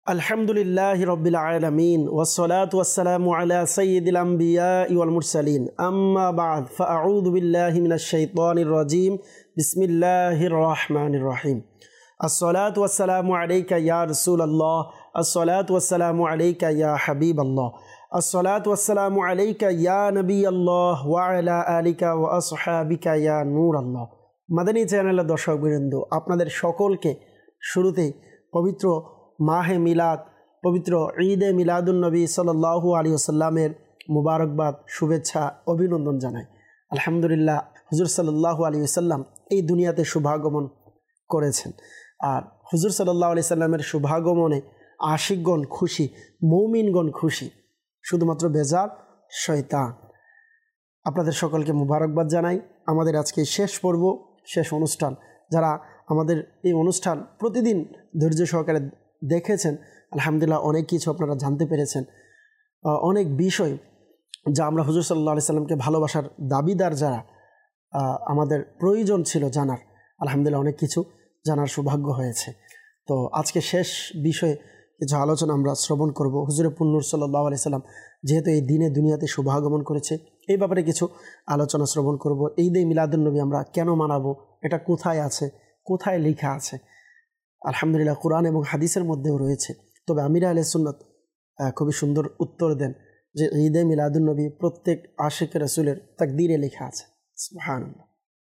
আলহামদুলিল্লাহি রাব্বিল আলামিন ওয়াসসালাতু ওয়াসসালামু আলা সাইয়্যিদিল আমবিয়াই ওয়াল মুরসালিন আম্মা বা'দ ফাআউযু বিল্লাহি মিনাশ শাইতানির রাজীম বিসমিল্লাহির রহমানির রহিম আসসালাতু ওয়াসসালামু আলাইকা ইয়া রাসূলুল্লাহ আসসালাতু ওয়াসসালামু আলাইকা ইয়া হাবিবাল্লাহ আসসালাতু ওয়াসসালামু আলাইকা ইয়া নবিয়াল্লাহ ওয়া আলা আলিকা ওয়া আসহাবিকা ইয়া নূরাল্লাহ। মাদানী চ্যানেলের দর্শকবৃন্দ, আপনাদের সকলকে শুরুতেই পবিত্র মাহে মিলাদ, পবিত্র ঈদে মিলাদুন্নবী সাল্লাল্লাহু আলাইহি ওয়াসাল্লামের মুবারকবাদ, শুভেচ্ছা, অভিনন্দন জানাই। আলহামদুলিল্লাহ, হুজুর সাল্লাল্লাহু আলাইহি ওয়াসাল্লাম এই দুনিয়াতে শুভাগমন করেছেন। আর হুজুর সাল্লাল্লাহু আলাইহি ওয়াসাল্লামের শুভাগমনে আশিকগণ খুশি, মুমিনগণ খুশি, শুধুমাত্র বেজার শয়তান। আপনাদের সকলকে মুবারকবাদ জানাই। আমাদের আজকে শেষ পর্ব, শেষ অনুষ্ঠান। যারা আমাদের এই অনুষ্ঠান প্রতিদিন ধৈর্য সহকারে দেখেছেন, আলহামদুলিল্লাহ অনেক কিছু আপনারা জানতে পেরেছেন, অনেক বিষয় যা আমরা হুজুর সাল্লাল্লাহু আলাইহি সাল্লামকে ভালোবাসার দাবিদার যারা, আমাদের প্রয়োজন ছিল জানার, আলহামদুলিল্লাহ অনেক কিছু জানার সৌভাগ্য হয়েছে। তো আজকে শেষ বিষয়ে কিছু আলোচনা আমরা শ্রবণ করব। হুজুরে পুন্নুর সাল্লাল্লাহু আলাইহি সাল্লাম যেহেতু এই দিনে দুনিয়াতে শুভাগমন করেছে, এই ব্যাপারে কিছু আলোচনা শ্রবণ করব। ঈদে মিলাদুন্নবী আমরা কেন মানাবো, এটা কোথায় আছে, কোথায় লেখা আছে? আলহামদুলিল্লাহ কুরআন এবং হাদিসের মধ্যেও রয়েছে। তবে আমির আহলে সুন্নাত খুবই সুন্দর উত্তর দেন যে ঈদে মিলাদুন্নবী প্রত্যেক আশিক রাসূলের তাকদীরে লেখা আছে। সুবহানাল্লাহ।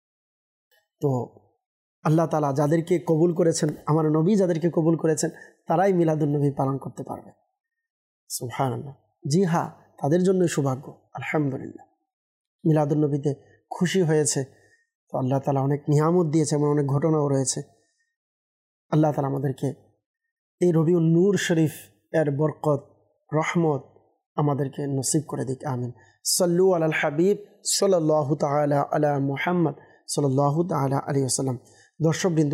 তো আল্লাহ তাআলা যাদেরকে কবুল করেছেন, আমার নবী যাদেরকে কবুল করেছেন, তারাই মিলাদুন্নবী পালন করতে পারবে। সুবহানাল্লাহ। জি হ্যাঁ, তাদের জন্যই সৌভাগ্য। আলহামদুলিল্লাহ মিলাদুন্নবীতে খুশি হয়েছে, তো আল্লাহ তাআলা অনেক নিয়ামত দিয়েছে, এমন অনেক ঘটনাও রয়েছে। আল্লাহ তাআলা আমাদেরকে এই রবিউন নূর শরীফ এর বরকত, রহমত আমাদেরকে নসিব করে দিক, আমিন। সাল্লু আলাল হাবিব সাল্লাল্লাহু তাআলা আলা মুহাম্মদ সাল্লাল্লাহু তাআলা আলাইহি ওয়াসাল্লাম। দর্শকবৃন্দ,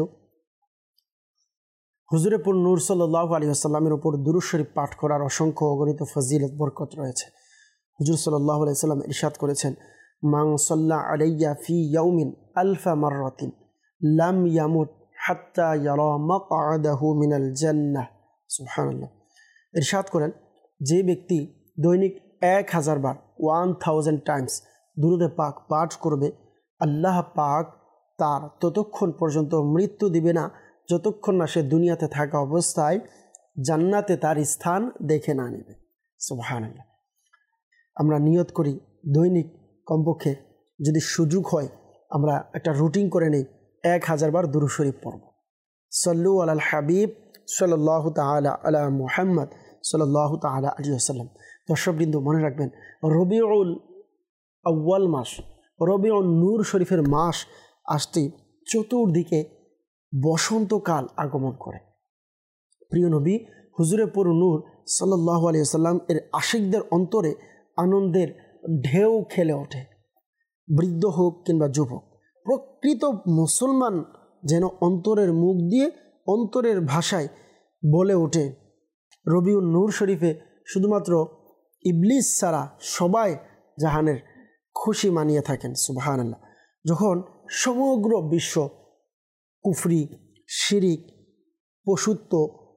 হুজুরে পুন্নুর সাল্লাল্লাহু আলাইহি ওয়াসাল্লামের উপর দুরূদ শরীফ পাঠ করার অসংখ্য অগণিত ফজিলত, বরকত রয়েছে। হুজুর সাল্লাল্লাহু আলাইহি ওয়াসাল্লাম ইরশাদ করেছেন, মান সাল্লা আলাইয়া ফি ইয়াউমিন আলফা মাররাতিন লাম ইয়ামুত হাত্তা ইয়ারা মাকআদাহু মিনাল জান্নাহ। সুবহানাল্লাহ। ইরশাদ করেন, যে ব্যক্তি দৈনিক 1000 বার 1000 টাইমস দুরূদে পাক পাঠ করবে, আল্লাহ পাক তার ততক্ষণ পর্যন্ত মৃত্যু দিবে না যতক্ষণ না সে দুনিয়াতে থাকা অবস্থায় জান্নাতে তার স্থান দেখে না নেবে। সুবহানাল্লাহ। আমরা নিয়ত করি দৈনিক কমপক্ষে, যদি সুযোগ হয় আমরা একটা রুটিন করে নেই, 1000 বার দুরূদ শরীফ পড়ব। সাল্লু আলাল হাবিব সাল্লাল্লাহু তাআলা আলা মুহাম্মদ সাল্লাল্লাহু তাআলা আলাইহি ওয়াসাল্লাম। দর্শকবৃন্দ, মনে রাখবেন, রবিউল আউয়াল মাস, রবিউন নূর শরীফের মাস আসতেই চতুর্দিকে বসন্তকাল আগমন করে। প্রিয় নবী হুজুরে পুরনূর সাল্লাল্লাহু আলাইহি ওয়াসাল্লাম এর আশিকদের অন্তরে আনন্দের ঢেউ খেলে ওঠে। বৃদ্ধ হোক কিংবা যুবক, প্রকৃত মুসলমান যেন অন্তরের মুখ দিয়ে, অন্তরের ভাষায় বলে ওঠে। রবিউন নূর শরীফে শুধুমাত্র ইবলিস ছাড়া সবাই জাহানের খুশি মানিয়ে থাকেন। সুবহানাল্লাহ। যখন সমগ্র বিশ্ব কুফরি, শিরিক, পশুত্ব,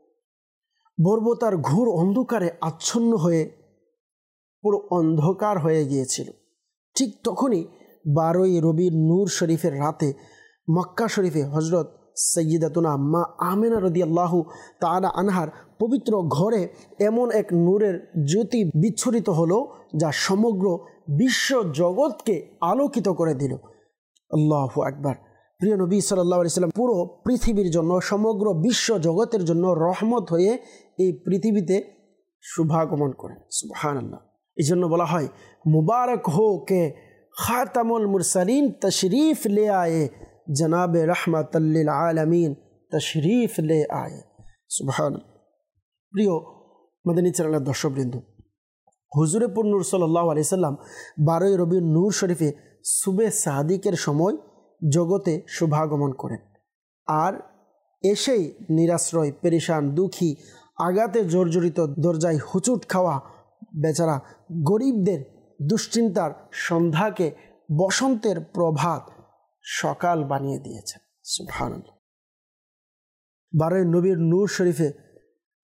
বর্বতার ঘোর অন্ধকারে আচ্ছন্ন হয়ে পুরো অন্ধকার হয়ে গিয়েছিল, ঠিক তখনই 12ই রবিউন নূর শরীফের রাতে মক্কা শরীফে হজরত সৈয়দাতুনা মা আমেনা রাদিয়াল্লাহু তাআলা আনহার পবিত্র ঘরে এমন এক নূরের জ্যোতি বিচ্ছুরিত হলো যা সমগ্র বিশ্ব জগৎকে আলোকিত করে দিল। আল্লাহু আকবার। প্রিয় নবী সাল্লাল্লাহু আলাইহি সাল্লাম পুরো পৃথিবীর জন্য, সমগ্র বিশ্ব জগতের জন্য রহমত হয়ে এই পৃথিবীতে শুভাগমন করেন। সুবহানাল্লাহ। এই জন্য বলা হয়, মুবারক হো কে খাতামুল মুরসালিন তশরিফ লে আয়ে, জনাবে রহমাতাল লিল আলামিন তশরিফ লে আয়ে। সুবহানাল্লাহ। প্রিয় মাদানী চ্যানেলের দর্শকবৃন্দ, হুজুরে পুন্নুর সাল্লাল্লাহু আলাইহি সাল্লাম 12ই রবিউন নূর শরীফে সুবে সাদিকের সময় জগতে শুভাগমন করেন। আর এসেই নিরাশ্রয়, পেরেশান, দুঃখী, আঘাতে জর্জরিত, দরজায় হুচুট খাওয়া বেচারা গরিবদের দুশ্চিন্তার সন্ধ্যাকে বসন্তের প্রভাত সকাল বানিয়ে দিয়েছেন। সুবহানাল্লাহ। 12ই রবিউন নূর শরীফে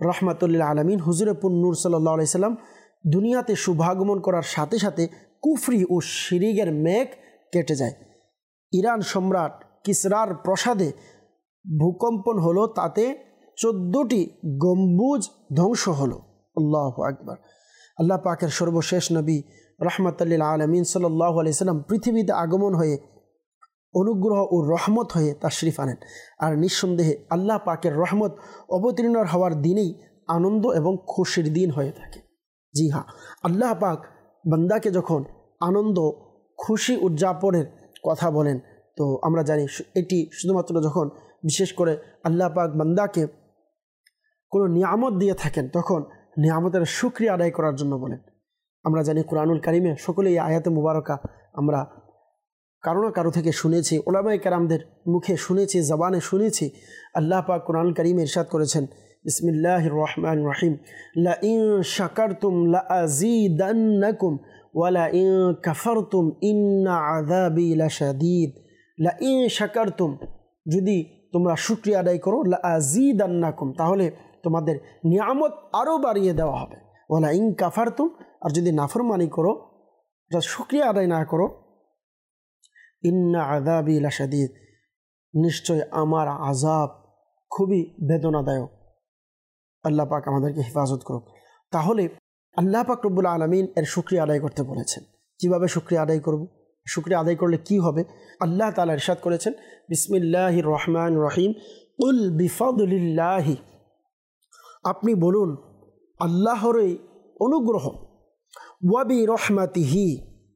রহমাতুল্লিল আলমিন হুজুরে নূর সাল্লাল্লাহু আলাইহি সাল্লাম দুনিয়াতে শুভাগমন করার সাথে সাথে কুফরি ও শিরিকের মেঘ কেটে যায়। ইরান সম্রাট কিসরার প্রাসাদে ভূকম্পন হলো, তাতে 14টি গম্বুজ ধ্বংস হলো। আল্লাহু আকবার। আল্লাহ পাকের সর্বশেষ নবী রহমাতুল্লিল আলমিন সাল্লাল্লাহু আলাইহি সাল্লাম পৃথিবীতে আগমন হয়ে অনুগ্রহ ও রহমত হয়ে তাশরিফ আনেন। আর নিঃসন্দেহে আল্লাহ পাকের রহমত অবতীর্ণ হওয়ার দিনেই আনন্দ এবং খুশির দিন হয়ে থাকে। জি হ্যাঁ, আল্লাহ পাক বান্দাকে যখন আনন্দ খুশি উদযাপনের কথা বলেন, তো আমরা জানি এটি শুধুমাত্র যখন বিশেষ করে আল্লাহ পাক বান্দাকে কোনো নিয়ামত দিয়ে থাকেন তখন নিয়ামতের শুকরিয়া আদায় করার জন্য বলেন। আমরা জানি কুরআনুল কারিমে সকলে এই আয়াতে মুবারকা আমরা কারো না কারো থেকে শুনেছি, উলামায়ে কেরামদের মুখে শুনেছি, জবানে শুনেছি। আল্লাহ পাক কুরআনুল কারিমে ইরশাদ করেছেন, বিসমিল্লাহির রহমানির রহিম, লা ইন শাকারতুম লা আযীদান্নাকুম ওয়া লা ইন কাফারতুম ইন্না আযাবি লাশাদীদ। লা ইন শাকারতুম, যদি তোমরা শুকরিয়া আদায় করো, লা আযীদান্নাকুম, তাহলে তোমাদের নিয়ামত আরও বাড়িয়ে দেওয়া হবে। ওয়া লা ইন কাফারতুম, আর যদি নাফরমানি করো, শুকরিয়া আদায় না করো, ইন্না আযাবি লাশাদীদ, নিশ্চয় আমার আযাব খুবই বেদনাদায়ক। আল্লাহ পাক আমাদেরকে হেফাজত করুক। তাহলে আল্লাহ পাক রব্বুল আলামিন এর শুকরিয়া আদায় করতে বলেছেন। কিভাবে শুকরিয়া আদায় করব? শুকরিয়া আদায় করলে কি হবে? আল্লাহ তাআলা ইরশাদ করেছেন, বিসমিল্লাহির রহমানির রহিম, কুল বিফাদলিল্লাহি, আপনি বলুন আল্লাহরই অনুগ্রহ, ওয়া বিরহমাতিহি,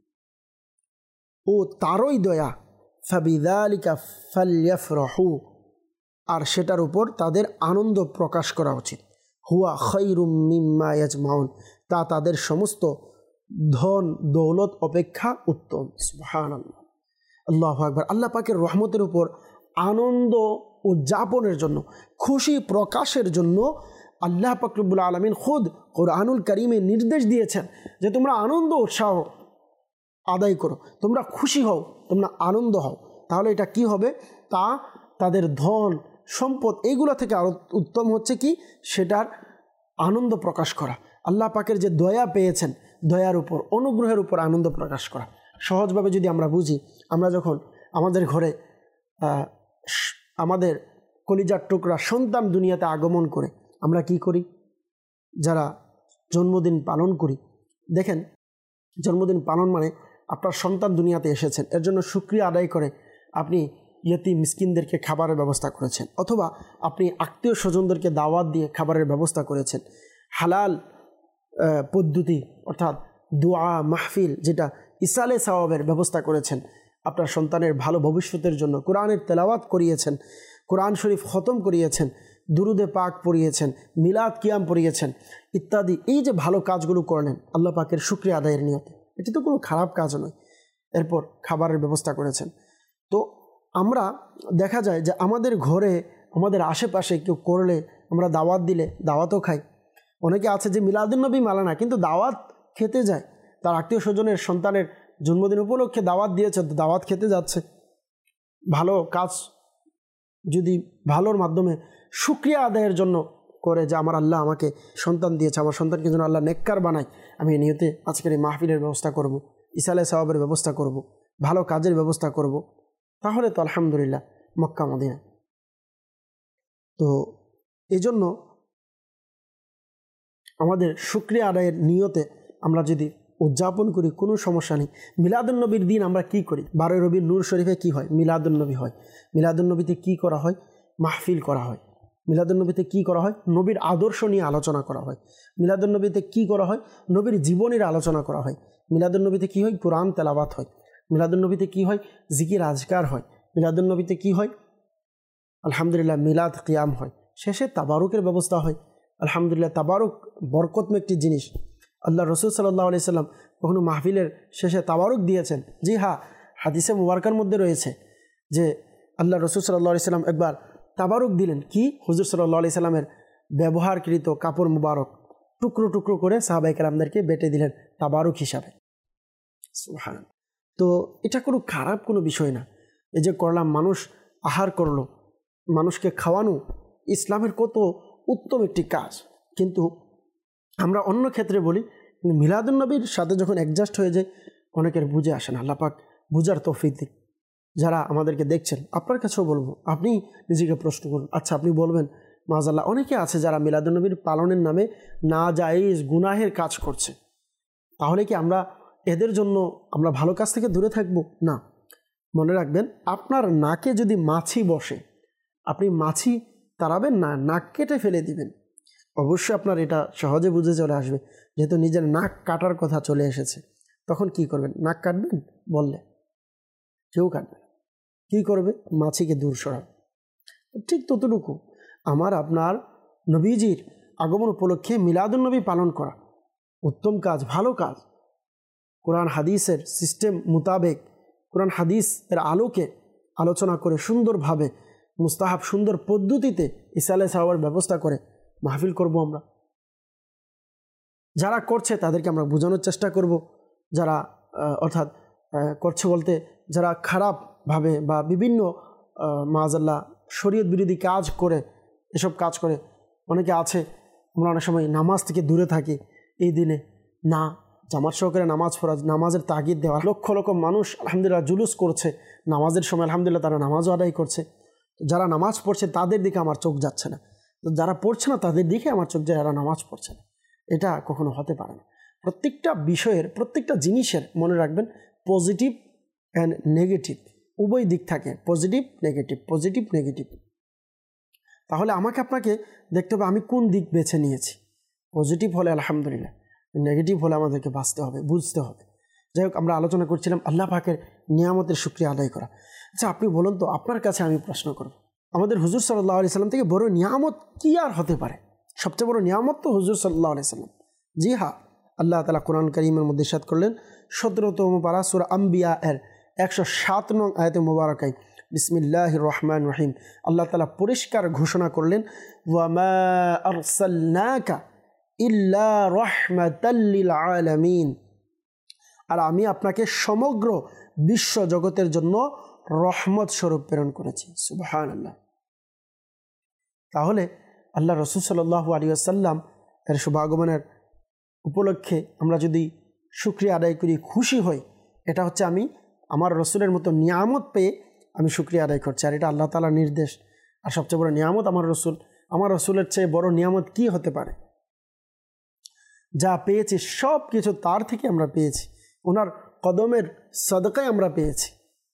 ও তারই দয়া, ফাবিযালিকা ফালইফরাহু, আর সেটার উপর তাদের আনন্দ প্রকাশ করা উচিত। হুয়া খায়রুম মিম্মা ইয়াজমাউন, তা তাদের সমস্ত ধন দৌলত অপেক্ষা উত্তম। সুবহানাল্লাহ, আল্লাহু আকবার। আল্লাহ পাকের রহমতের উপর আনন্দ উদযাপনের জন্য, খুশি প্রকাশের জন্য আল্লাহ পাক রব্বুল আলামিন খুদ কুরআনুল কারীমে নির্দেশ দিয়েছেন যে তোমরা আনন্দ উৎসাহ আদায় করো, তোমরা খুশি হও, তোমরা আনন্দ হও। তাহলে এটা কি হবে? তা তাদের ধন সম্পদ এইগুলো থেকে আরও উত্তম হচ্ছে কি, সেটার আনন্দ প্রকাশ করা। আল্লাহ পাকের যে দয়া পেয়েছেন, দয়ার উপর, অনুগ্রহের উপর আনন্দ প্রকাশ করা। সহজভাবে যদি আমরা বুঝি, আমরা যখন আমাদের ঘরে আমাদের কলিজার টুকরা সন্তান দুনিয়াতে আগমন করে, আমরা কি করি? যারা জন্মদিন পালন করি, দেখেন জন্মদিন পালন মানে আপনার সন্তান দুনিয়াতে এসেছেন, এর জন্য শুকরিয়া আদায় করে আপনি ইয়েতিম মিসকিনদেরকে খাবারের ব্যবস্থা করেছেন, অথবা আপনি আত্মীয় স্বজনদেরকে দাওয়াত দিয়ে খাবারের ব্যবস্থা করেছেন। হালাল পদ্ধতি অর্থাৎ দোয়া মাহফিল, যেটা ইসালে সওয়াবের ব্যবস্থা করেছেন আপনার সন্তানের ভালো ভবিষ্যতের জন্য। কোরআনের তেলাওয়াত করিয়েছেন, কোরআন শরীফ খতম করিয়েছেন, দুরুদে পাক পড়িয়েছেন, মিলাদ কিয়াম পড়িয়েছেন ইত্যাদি। এই যে ভালো কাজগুলো করলেন আল্লাহ পাকের শুকরিয়া আদায়ের নিয়তে, এটি তো কোনো খারাপ কাজ নয়। এরপর খাবারের ব্যবস্থা করেছেন। তো আমরা দেখা যায় যে আমাদের ঘরে, আমাদের আশেপাশে কেউ করলে, আমরা দাওয়াত দিলে দাওয়াতও খাই। অনেকে আছে যে মিলাদুন্নবী মালা না, কিন্তু দাওয়াত খেতে যায়, তার আত্মীয় স্বজনের সন্তানের জন্মদিন উপলক্ষে দাওয়াত দিয়েছে, তো দাওয়াত খেতে যাচ্ছে। ভালো কাজ যদি ভালোর মাধ্যমে শুকরিয়া আদায়ের জন্য করে, যে আমার আল্লাহ আমাকে সন্তান দিয়েছে, আমার সন্তানকে যেন আল্লাহ নেককার বানায়, আমি এই নিয়তে আজকের এই মাহফিলের ব্যবস্থা করব, ইসালে সওয়াবের ব্যবস্থা করব, ভালো কাজের ব্যবস্থা করব, তাহলে তো আলহামদুলিল্লাহ মক্কা মদিনা। তো এই জন্য আমাদের শুকরিয়া আদায়ের নিয়তে আমরা যদি উদযাপন করি কোনো সমস্যা নেই। মিলাদুন্নবীর দিন আমরা কি করি? 12 রবির নূর শরীফে কি হয়? মিলাদুন্নবী হয়। মিলাদুন্নবীতে কি করা হয়? মাহফিল করা হয়। মিলাদুন্নবীতে কি করা হয়? নবীর আদর্শ নিয়ে আলোচনা করা হয়। মিলাদুন্নবীতে কি করা হয়? নবীর জীবনের আলোচনা করা হয়। মিলাদুন্নবীতে কি হয়? কোরআন তেলাওয়াত হয়। মিলাদুন্নবীতে কি হয়? জিকির আজকার হয়। মিলাদুন্নবীতে কি হয়? আলহামদুলিল্লাহ মিলাদ কিয়াম হয়। শেষে তাবারুকের ব্যবস্থা হয়। আলহামদুলিল্লাহ, তাবারুক বরকতময় একটি জিনিস। আল্লাহ রসুল সাল্লাল্লাহু আলাইহি সাল্লাম কখনো মাহফিলের শেষে তাবারুক দিয়েছেন। জি হ্যাঁ, হাদিসে মুবারকার মধ্যে রয়েছে যে আল্লাহ রসুল সাল্লাল্লাহু আলাইহি সাল্লাম একবার তাবারুক দিলেন। কি? হুজুর সাল্লাল্লাহু আলাইহি সাল্লামের ব্যবহারকৃত কাপড় মুবারক টুকরো টুকরো করে সাহাবায়ে কেরামদেরকে বেটে দিলেন তাবারুক হিসাবে। সুবহানাল্লাহ। তো এটা কোনো খারাপ কোনো বিষয় না। এই যে করলাম, মানুষ আহার করলো, মানুষকে খাওয়ানো ইসলামের কত উত্তম একটি কাজ। কিন্তু আমরা অন্য ক্ষেত্রে বলি, মিলাদুন্নবীর সাথে যখন অ্যাডজাস্ট হয়ে যায় অনেকের বুঝে আসে না। আল্লাহ পাক বুঝার তৌফিক দিক। যারা আমাদেরকে দেখছেন, আপনার কাছেও বলবো, আপনি নিজেকে প্রশ্ন করুন। আচ্ছা, আপনি বলবেন মাআযাল্লাহ অনেকে আছে যারা মিলাদুন্নবীর পালনের নামে নাজায়েজ গুনাহের কাজ করছে, তাহলে কি আমরা এদের জন্য আমরা ভালো কাজ থেকে দূরে থাকবো? না, মনে রাখবেন, আপনার নাকে যদি মাছি বসে, আপনি মাছি তাড়াবেন না, নাক কেটে ফেলে দিবেন। অবশ্যই আপনার এটা সহজে বুঝে চলে আসবে, যেহেতু নিজের নাক কাটার কথা চলে এসেছে। তখন কি করবেন? নাক কাটবেন বললে কেউ কাটবে, কি করবে? মাছিকে দূর সরাবে। ঠিক ততটুকু আমার আপনার নবীজির আগমন উপলক্ষে মিলাদুন্নবী পালন করা উত্তম কাজ, ভালো কাজ। কোরআন হাদিসের সিস্টেম মোতাবেক, কোরআন হাদিসের আলোকে আলোচনা করে সুন্দরভাবে মুস্তাহাব সুন্দর পদ্ধতিতে ইসালে সাওয়ার ব্যবস্থা করে মাহফিল করব আমরা। যারা করছে তাদেরকে আমরা বোঝানোর চেষ্টা করব, যারা অর্থাৎ করছে বলতে যারা খারাপভাবে বা বিভিন্ন মাআযাল্লাহ শরীয়ত বিরোধী কাজ করে, এসব কাজ করে অনেকে আছে। আমরা অনেক সময় নামাজ থেকে দূরে থাকি এই দিনে, না জামাত সহকারে নামাজ পড়া, নামাজের তাগিদ দেওয়া। লক্ষ লক্ষ মানুষ আলহামদুলিল্লাহ জুলুস করছে নামাজের সময়, আলহামদুলিল্লাহ তারা নামাজও আদায় করছে। যারা নামাজ পড়ছে তাদের দিকে আমার চোখ যাচ্ছে না, তো যারা পড়ছে না তাদের দিকে আমার চোখ যায়, যারা নামাজ পড়ছে না। এটা কখনো হতে পারে না। প্রত্যেকটা বিষয়ের, প্রত্যেকটা জিনিসের মনে রাখবেন পজিটিভ অ্যান্ড নেগেটিভ উভয় দিক থাকে, পজিটিভ নেগেটিভ, পজিটিভ নেগেটিভ। তাহলে আমাকে আপনাকে দেখতে হবে আমি কোন দিক বেছে নিয়েছি। পজিটিভ হলে আলহামদুলিল্লাহ, নেগেটিভ হলে আমাদেরকে বাঁচতে হবে, বুঝতে হবে। যাই হোক, আমরা আলোচনা করছিলাম আল্লাহ পাকের নিয়ামতের শুকরিয়া আদায় করা। আচ্ছা, আপনি বলুন তো, আপনার কাছে আমি প্রশ্ন করব, আমাদের হুজুর সাল্লাল্লাহু আলাইহি সাল্লাম থেকে বড় নিয়ামত কি আর হতে পারে? সবচেয়ে বড় নিয়ামত তো হুজুর সাল্লাল্লাহু আলাইহি সাল্লাম। জি হ্যাঁ, আল্লাহ তাআলা কোরআন কারীমের মধ্যে ইরশাদ করলেন 17তম পারা সূরা আম্বিয়া এর 107 নং আয়াতে মুবারাকায়, বিসমিল্লাহির রহমানির রহিম, আল্লাহ তাআলা পরিষ্কার ঘোষণা করলেন, ওয়া মা আরসালনাকা ইল্লা রাহমাতাল লিল আলামিন, আর আমি আপনাকে সমগ্র বিশ্ব জগতের জন্য রহমত স্বরূপ প্রেরণ করেছি। সুবহানাল্লাহ। তাহলে আল্লাহ রাসূল সাল্লাল্লাহু আলাইহি ওয়াসাল্লাম এর শুভাগমনের উপলক্ষে আমরা যদি শুকরিয়া আদায় করি, খুশি হই, এটা হচ্ছে আমি আমার রসুলের মতো নিয়ামত পেয়ে আমি শুকরিয়া আদায় করছি, আর এটা আল্লাহ তাআলার নির্দেশ। আর সবচেয়ে বড় নিয়ামত আমার রসুল। আমার রসুলের চেয়ে বড় নিয়ামত কি হতে পারে? যা পেয়েছি সব কিছু তার থেকে আমরা পেয়েছি, ওনার কদমের সদকায় আমরা পেয়েছি।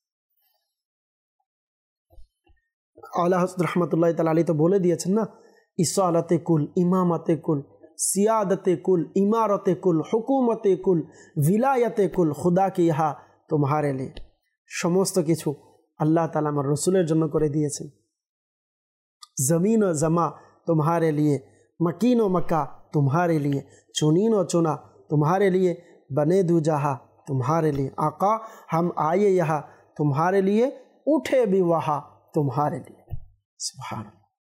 আলা হযরত রাহমাতুল্লাহি তাআলা আলাইহি তো বলে দিয়েছেন না, ইসালাতে কুল, ইমামাতে কুল, সিয়াদতে কুল, ইমারতে কুল, হুকুমতে কুল, ভিলায়াতে কুল, খুদা কি ইহা তোমারে লিয়ে। সমস্ত কিছু আল্লাহ তাআলা আমার রসুলের জন্য করে দিয়েছেন। জমিন ও জমা তোমারে লিয়ে, मकीन व मक्का तुम्हारे लिए, चुनीन व चुना तुम्हारे लिए, बने दू जहाँ तुम्हारे लिए, आका हम आए यहाँ तुम्हारे लिए, उठे भी वहाँ तुम्हारे लिए। सुभान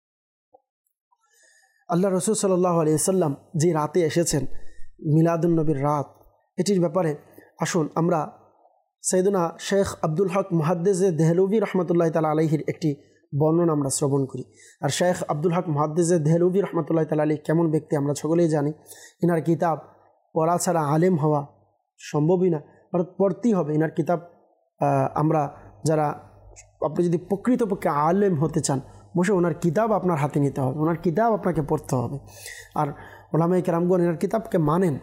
আল্লাহ রাসূল সাল্লাল্লাহু আলাইহি ওয়াসাল্লাম যে রাতে এসেছেন, মিলাদুন্নবীর রাত, এটির ব্যাপারে আসুন আমরা সাইয়েদনা শেখ আব্দুল হক মুহাদ্দিসে দেহলভী রহমতুল্লাহ তাআলা আলাইহির একটি বর্ণনা আমরা শ্রবণ করি। আর শেখ আব্দুল হক মুহাদ্দিসে দেহলভী রহমতুল্লাহ তাআলা আলাইহি কেমন ব্যক্তি আমরা সকলেই জানি। ইনার কিতাব পড়া ছাড়া আলেম হওয়া সম্ভবই না, অর্থাৎ পড়তেই হবে ইনার কিতাব। আমরা যারা, আপনি যদি প্রকৃতপক্ষে আলেম হতে চান, বসে ওনার কিতাব আপনার হাতে নিতে হবে, ওনার কিতাব আপনাকে পড়তে হবে। আর ওলামায়ে কেরামগণ এনার কিতাবকে মানেন।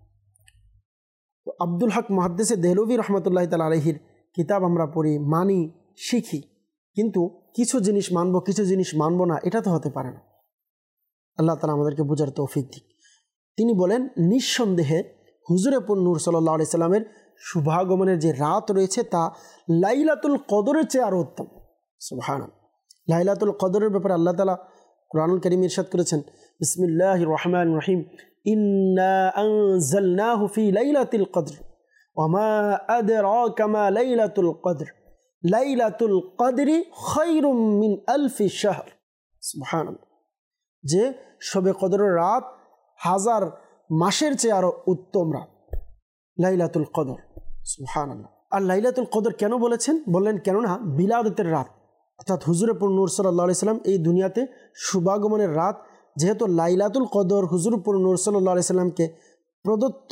আব্দুল হক মুহাদ্দিসে দেহলভী রহমতুল্লাহ তাআলা আলাইহির কিতাব আমরা পড়ি, মানি, শিখি, কিন্তু কিছু জিনিস মানব, কিছু জিনিস মানব না, এটা তো হতে পারে না। আল্লাহ তাআলা আমাদেরকে বোঝার তৌফিক দিক। তিনি বলেন, নিঃসন্দেহে হুজুরে পুর নূর সাল্লাল্লাহু আলাইহি সাল্লামের শুভাগমনের যে রাত রয়েছে তা লাইলাতুল কদরের চেয়ে আরও উত্তম। সুবহানাল্লাহ। লাইলাতুল কদরের ব্যাপারে আল্লাহ তাআলা কুরআনুল কারীমে ইরশাদ করেছেন, বিসমিল্লাহির রহমানির রহিম, ইন্না আনজালনাহু ফি লাইলাতিল কদর ওয়া মা আদরাকা মা লাইলাতুল কদর লাইলাতুল কদরি খায়রুম মিন আলফি শাহর। সুবহানাল্লাহ। যে শবে কদরের রাত হাজার মাসের চেয়ে আরো উত্তম রাত, লাইলাতুল কদর। সুবহানাল্লাহ। আর লাইলাতুল কদর কেন বলেছেন? বললেন কেননা বিলাদতের রাত, অর্থাৎ হুজুরে পুর নূর সাল্লাল্লাহু আলাইহি সাল্লাম এই দুনিয়াতে শুভাগমনের রাত যেহেতু লাইলাতুল কদর হুজুরপুর নূর সাল্লাল্লাহু আলাইহি সাল্লামকে প্রদত্ত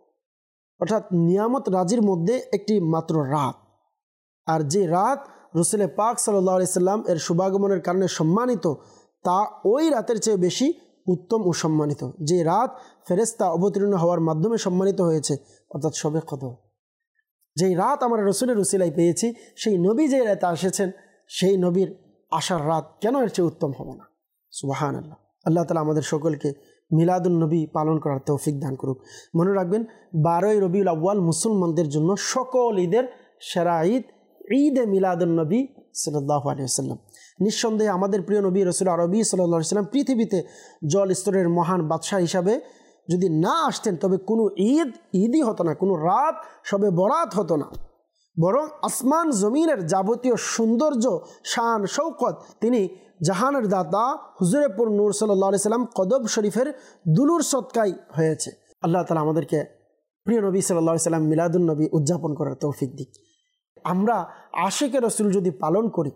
অর্থাৎ নিয়ামত রাজির মধ্যে একটি মাত্র রাত, আর যে রাত রসুল পাক সাল্লাল্লাহু আলাইহি সাল্লাম এর শুভাগমনের কারণে সম্মানিত, তা ওই রাতের চেয়ে বেশি উত্তম ও সম্মানিত। যে রাত ফেরেশতা অবতীর্ণ হওয়ার মাধ্যমে সম্মানিত হয়েছে, অর্থাৎ শবে কদর। যেই রাত আমরা রসুলের উসিলায় পেয়েছি, সেই নবী যে রাতে এসেছেন, সেই নবীর আসার রাত কেন এর চেয়ে উত্তম হবে না? সুবহানাল্লাহ। আল্লাহ তাআলা আমাদের সকলকে মিলাদুন নবী পালন করার তৌফিক দান করুক। মনে রাখবেন 12ই রবিউল আউয়াল মুসলমানদের জন্য সকল ঈদের সেরা ঈদ, ঈদে মিলাদুন নবী সাল্লাল্লাহু আলাইহি ওয়াসাল্লাম। নিঃসন্দেহে আমাদের প্রিয় নবী রাসূল আরবি সাল্লাল্লাহু আলাইহি ওয়াসাল্লাম পৃথিবীতে জল স্তরের মহান বাদশাহ হিসাবে যদি না আসতেন, তবে কোনো ঈদই হতো না, কোনো রাত শবে বরাত হতো না। বরং আসমান জমিনের যাবতীয় সৌন্দর্য, শান, শৌকত তিনি জাহানের দাতা হুজুরে পুর নূর সাল্লাল্লাহু আলাইহি সাল্লাম কদব শরীফের দুলুর সদকায় হয়েছে। আল্লাহ তাআলা আমাদেরকে প্রিয় নবী সাল্লাল্লাহু আলাইহি সাল্লাম মিলাদুন নবী উদযাপন করার তৌফিক দিক। আমরা আশিকে রসুল যদি পালন করি,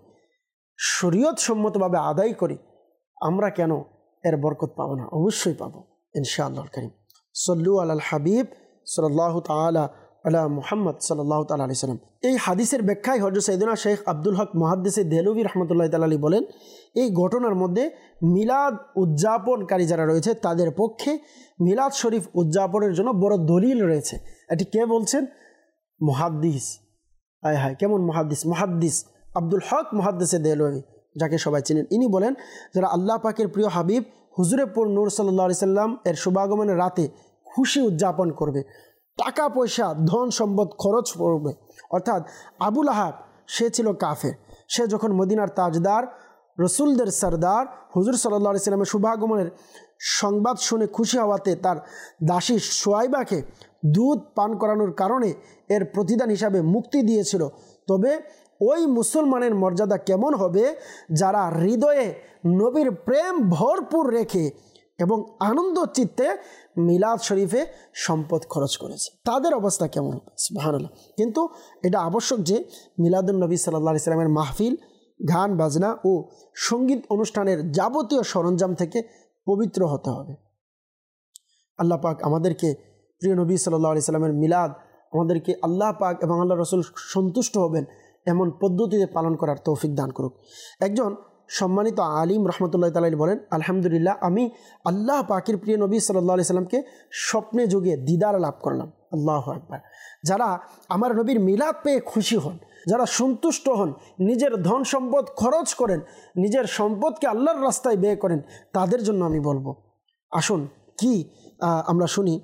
শরীয়ত সম্মতভাবে আদায় করি, আমরা কেন এর বরকত পাবো না? অবশ্যই পাবো ইনশাআল্লাহুল কারীম। সল্লু আলাল হাবিব সাল্লাল্লাহু তাআলা আলা মুহাম্মদ সাল্লাল্লাহু তাআলা আলাইহি সাল্লাম। এই হাদিসের ব্যাখ্যায় হযরত সাইয়েদনা শেখ আব্দুল হক মুহাদ্দিস দেহলভী রাহমাতুল্লাহি তাআলা আলাইহি বলেন, এই ঘটনার মধ্যে মিলাদ উদযাপনকারী যারা রয়েছে তাদের পক্ষে মিলাদ শরীফ উদযাপনের জন্য বড় দলিল রয়েছে। এটি কে বলছেন? মুহাদ্দিস। হায় হায়, কেমন মুহাদ্দিস! মুহাদ্দিস আব্দুল হক মুহাদ্দিস দেহলভী, যাকে সবাই চিনেন। ইনি বলেন, যারা আল্লাহ পাকের প্রিয় হাবিব হুজুরে পুর নূর সাল্লাল্লাহু আলাইহি সাল্লাম এর শুভাগমনের রাতে খুশি উদযাপন করবে, টাকা পয়সা ধন সম্পদ খরচ করবে। অর্থাৎ আবুল আহাব সে ছিল কাফের। সে যখন মদিনার তাজদার রসুলদের সরদার হুজুর সাল্লাল্লাহু আলাইহি সাল্লামের শুভাগমনের সংবাদ শুনে খুশি হওয়াতে তার দাসী সোয়াইবাকে দুধ পান করানোর কারণে এর প্রতিদান হিসাবে মুক্তি দিয়েছিল। তবে ওই মুসলমানের মর্যাদা কেমন হবে যারা হৃদয়ে নবীর প্রেম ভরপুর রেখে এবং আনন্দ চিত্তে মিলাদ শরীফে সম্পদ খরচ করেছে, তাদের অবস্থা কেমন হবে? সুবহানাল্লাহ। কিন্তু এটা আবশ্যক যে মিলাদুন নবী সাল্লাল্লাহু আলাইহি সাল্লামের মাহফিল, গান বাজনা ও সঙ্গীত অনুষ্ঠানের যাবতীয় সরঞ্জাম থেকে পবিত্র হতে হবে। আল্লাহ পাক আমাদেরকে প্রিয় নবী সাল্লাল্লাহু আলাইহি সাল্লামের মিলাদ, আমাদেরকে আল্লাহ পাক এবং আল্লাহ রসুল সন্তুষ্ট হবেন এমন পদ্ধতিতে পালন করার তৌফিক দান করুক। একজন সম্মানিত আলিম রহমতুল্লাহ তাআলা বলেন, আলহামদুলিল্লাহ, আমি আল্লাহ পাকের প্রিয় নবী সাল্লাল্লাহু আলাইহি সাল্লামকে স্বপ্নে যোগে দিদার লাভ করলাম। আল্লাহু আকবার। যারা আমার নবীর মিলাদ পেয়ে খুশি হন, যারা সন্তুষ্ট হন, নিজের ধন সম্পদ খরচ করেন, নিজের সম্পদকে আল্লাহর রাস্তায় ব্যয় করেন, তাদের জন্য আমি বলবো, আসুন কি আমরা শুনি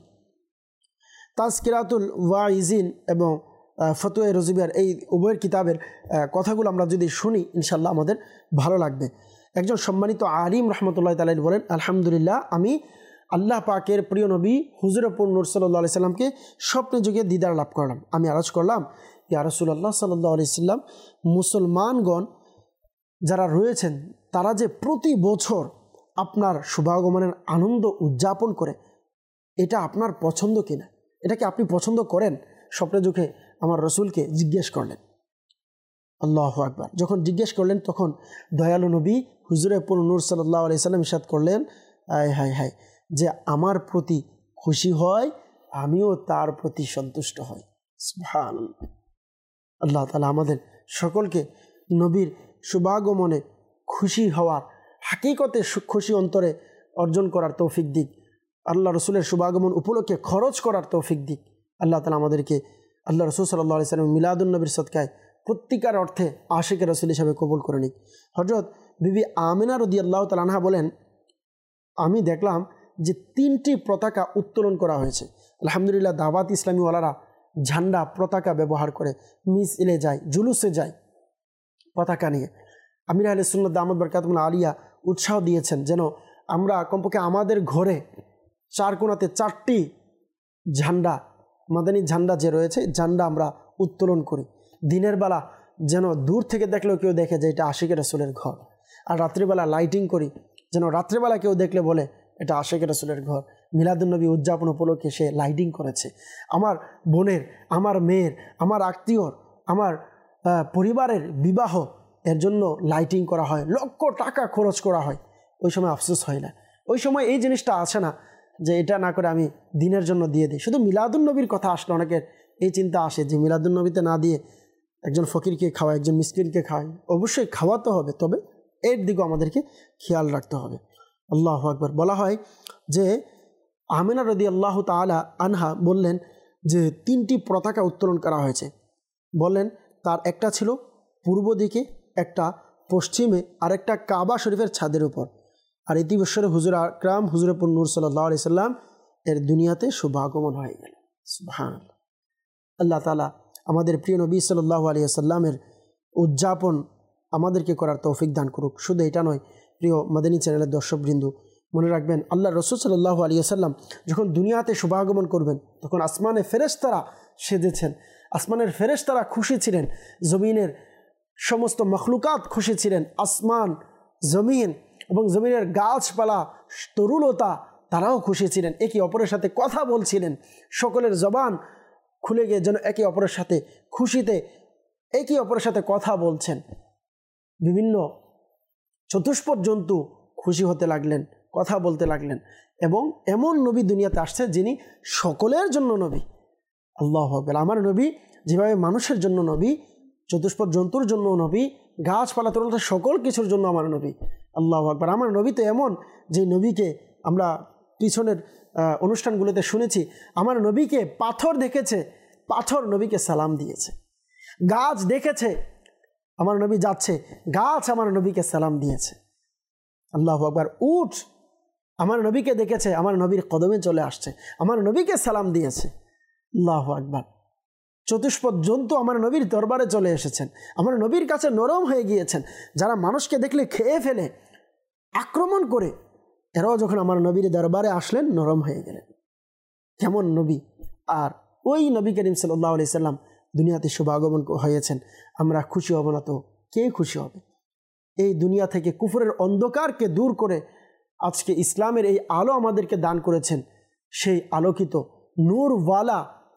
তাজকিরাতুল ওয়াইজিন এবং ফতোয়া রজিবিয়ার এই উভয়ের কিতাবের কথাগুলো আমরা যদি শুনি, ইনশাল্লাহ আমাদের ভালো লাগবে। একজন সম্মানিত আলিম রহমতুল্লাহ তাআলা বলেন, আলহামদুলিল্লাহ, আমি আল্লাহ পাকের প্রিয় নবী হুজুরে পুর নূর সাল্লাল্লাহু আলাইহি সাল্লামকে স্বপ্নে যোগে দিদার লাভ করলাম। আমি আরজ করলাম, ইয়া রাসূলুল্লাহ সাল্লাল্লাহু আলাইহি সাল্লাম, মুসলমানগণ যারা রয়েছেন তারা যে প্রতি বছর আপনার শুভাগমনের আনন্দ উদযাপন করে, এটা আপনার পছন্দ কিনা, এটাকে আপনি পছন্দ করেন? স্বপ্নে যোগে আমার রসুলকে জিজ্ঞেস করলেন। আল্লাহু আকবার। যখন জিজ্ঞেস করলেন তখন দয়ালু নবী হুজুরে পুর নূর সাল্লাল্লাহু আলাইহি সাল্লাম ইরশাদ করলেন, হায় হায় হায়, যে আমার প্রতি খুশি হয় আমিও তার প্রতি সন্তুষ্ট হই। সুবহানাল্লাহ। আল্লাহ তাআলা আমাদের সকলকে নবীর শুভাগমনে খুশি হওয়ার, হাকিকতে খুশি অন্তরে অর্জন করার তৌফিক দিক। আল্লাহ রসুলের শুভাগমন উপলক্ষে খরচ করার তৌফিক দিক। আল্লাহ তাআলা আমাদেরকে আল্লাহ রসুল সাল্লাল্লাহু আলাইহি সাল্লাম মিলাদুন নবীর সদকায় প্রত্যেকের অর্থে আশিকের রসুল হিসাবে কবুল করে নিক। হযরত বিবি আমিনা রাদিয়াল্লাহু তাআলা আনহা বলেন, আমি দেখলাম যে 3টি পতাকা উত্তোলন করা হয়েছে। আলহামদুলিল্লাহ, দাওয়াত ইসলামী ওয়ালারা ঝান্ডা পতাকা ব্যবহার করে মিছিলে যায়, জুলুসে যায় পতাকা নিয়ে। আমির আহলে সুন্নাত দামাত বরকাতুহুল আলিয়া উৎসাহ দিয়েছেন যেন আমরা কমপক্ষে আমাদের ঘরে 4 কোণাতে 4টি ঝান্ডা, মাদানী ঝান্ডা যে রয়েছে, ঝান্ডা আমরা উত্তোলন করি। দিনের বেলা যেন দূর থেকে দেখলেও কেউ দেখে যে এটা আশিকের রাসূলের ঘর, আর রাত্রিবেলা লাইটিং করি যেন রাত্রিবেলা কেউ দেখলে বলে এটা আশিকের রাসূলের ঘর। মিলাদুন নবী উদযাপন উপলক্ষে সে লাইটিং করেছে। আমার বোনের, আমার মেয়ের, আমার আত্মীয়র, আমার পরিবারের বিবাহ, এর জন্য লাইটিং করা হয়, লক্ষ টাকা খরচ করা হয়। ওই সময় আফসোস হয় না, ওই সময় এই জিনিসটা আসে না যে এটা না করে আমি দিনের জন্য দিয়ে দিই। শুধু মিলাদুন্নবীর কথা আসলে অনেকের এই চিন্তা আসে যে মিলাদুন্নবীতে না দিয়ে একজন ফকিরকে খাওয়ায়, একজন মিসকিনকে খাওয়ায়। অবশ্যই খাওয়াতে হবে, তবে এর দিকেও আমাদেরকে খেয়াল রাখতে হবে। আল্লাহু আকবার। বলা হয় যে আমিনা রাদিয়াল্লাহু তাআলা আনহা বললেন যে 3টি পতাকা উত্তোলন করা হয়েছে। বললেন তার একটা ছিল পূর্ব দিকে, একটা পশ্চিমে, আর একটা কাবা শরীফের ছাদের উপর। আর ইতি বৎসরে হুজুর আকরাম হুজুরে নূর সাল্লাল্লাহু আলাইহি সাল্লাম এর দুনিয়াতে শুভাগমন হয়ে গেল। সুবহানাল্লাহ। আল্লাহ তাআলা আমাদের প্রিয় নবী সাল্লাল্লাহু আলাইহি সাল্লামের উদযাপন আমাদেরকে করার তৌফিক দান করুক। শুধু এটা নয়, প্রিয় মাদানী চ্যানেলের দর্শকবৃন্দ, মনে রাখবেন আল্লাহ রাসূল সাল্লাল্লাহু আলাইহি সাল্লাম যখন দুনিয়াতে শুভাগমন করবেন তখন আসমানে ফেরেশতারা সেজেছেন, আসমানের ফেরেশতারা খুশি ছিলেন, জমিনের সমস্ত মখলুকাত খুশি ছিলেন। আসমান, জমিন এবং জমিনের গাছপালা, তরুলতা তারাও খুশি ছিলেন, একে অপরের সাথে কথা বলছিলেন। সকলের জবান খুলে গিয়ে যেন একে অপরের সাথে খুশিতে একে অপরের সাথে কথা বলছেন। বিভিন্ন চতুষ্পদ জন্তু খুশি হতে লাগলেন, কথা বলতে লাগলেন। এবং এমন নবী দুনিয়াতে আসছে যিনি সকলের জন্য নবী। আল্লাহু আকবার। আমার নবী যেভাবে মানুষের জন্য নবী, চতুষ্পদ জন্তুর জন্য নবী, গাছপালা তরুলতা সকল কিছুর জন্য আমার নবী। আল্লাহু আকবার। আমার নবী তো এমন যে নবীকে আমরা পিছনের অনুষ্ঠানগুলোতে শুনেছি, আমার নবীকে পাথর দেখেছে, পাথর নবীকে সালাম দিয়েছে। গাছ দেখেছে, আমার নবী যাচ্ছে, গাছ আমার নবীকে সালাম দিয়েছে। আল্লাহু আকবার। উট আমার নবীকে দেখেছে, আমার নবীর কদমে চলে আসছে, আমার নবীকে সালাম দিয়েছে। আল্লাহু আকবার। চতুষ্পদ জন্তু আমার নবীর দরবারে চলে এসেছেন, আমার নবীর কাছে নরম হয়ে গিয়েছেন। যারা মানুষকে দেখলে খেয়ে ফেলে, আক্রমণ করে, এরাও যখন আমার নবীর দরবারে আসলেন নরম হয়ে গেলেন। কেমন নবী! আর ওই নবী করিম সাল্লাল্লাহু আলাইহি সাল্লাম দুনিয়াতে শুভাগমন হয়েছেন, আমরা খুশি হব না তো কে খুশি হবে? এই দুনিয়া থেকে কুফরের অন্ধকারকে দূর করে আজকে ইসলামের এই আলো আমাদেরকে দান করেছেন সেই আলোকিত নূরওয়ালা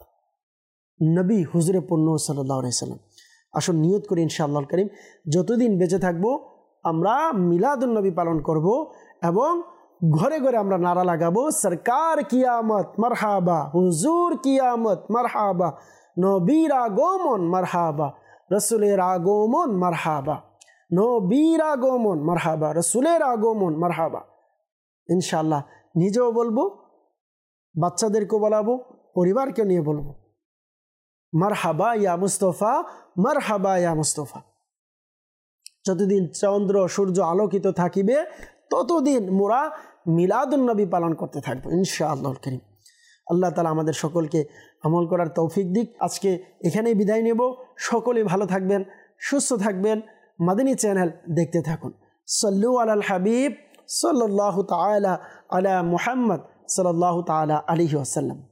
নবী হুজুরে নূর সাল্লাল্লাহু আলাইহি সাল্লাম। আসুন নিয়ত করি ইনশাআল্লাহ করিম যতদিন বেঁচে থাকবো আমরা মিলাদুন নবী পালন করব এবং ঘরে ঘরে আমরা নারা লাগাবো, সরকার কিয়ামত মারহাবা, হুজুর কিয়ামত মারহাবা, নবীর আগমন মারহাবা, রাসূলের আগমন মারহাবা, নবীর আগমন মারহাবা, রাসূলের আগমন মারহাবা। ইনশাআল্লাহ নিজেও বলবো, বাচ্চাদেরকে বলাবো, পরিবারকে নিয়ে বলবো, মারহাবা ইয়া মুস্তফা, মারহাবা ইয়া মুস্তফা। যতদিন চন্দ্র সূর্য আলোকিত থাকিবে ততদিন মোরা মিলাদুন নবী পালন করতে থাকবো ইনশাআল্লাহুল কারীম। আল্লাহ তাআলা আমাদের সকলকে আমল করার তৌফিক দিক। আজকে এখানেই বিদায় নেব। সকলে ভালো থাকবেন, সুস্থ থাকবেন, মাদানী চ্যানেল দেখতে থাকুন। সাল্লু আলাল হাবিব সাল্লাল্লাহু তাআলা আলা মুহাম্মদ সাল্লাল্লাহু তাআলা আলাইহি ওয়াসাল্লাম।